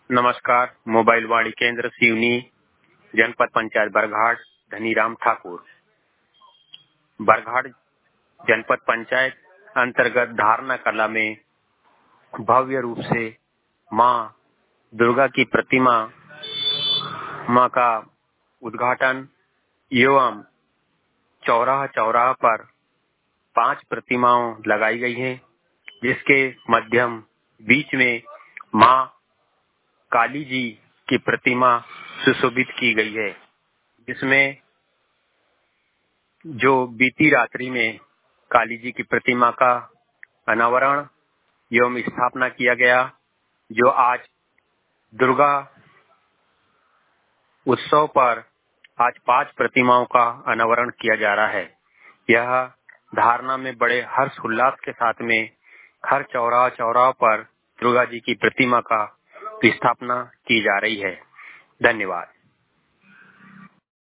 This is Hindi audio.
नमस्कार। मोबाइल वाणी केंद्र सिवनी, जनपद पंचायत बरघाट, धनीराम ठाकुर। बरघाट जनपद पंचायत अंतर्गत धारणा कला में भव्य रूप से मां दुर्गा की प्रतिमा मां का उद्घाटन एवं चौराहा पर 5 प्रतिमाओं लगाई गई हैं, जिसके मध्यम बीच में मां काली जी की प्रतिमा सुशोभित की गई है, जिसमें जो बीती रात्रि में काली जी की प्रतिमा का अनावरण एवं स्थापना किया गया, जो आज दुर्गा उत्सव पर आज 5 प्रतिमाओं का अनावरण किया जा रहा है। यह धारणा में बड़े हर्ष उल्लास के साथ में हर चौराहा पर दुर्गा जी की प्रतिमा का स्थापना की जा रही है। धन्यवाद।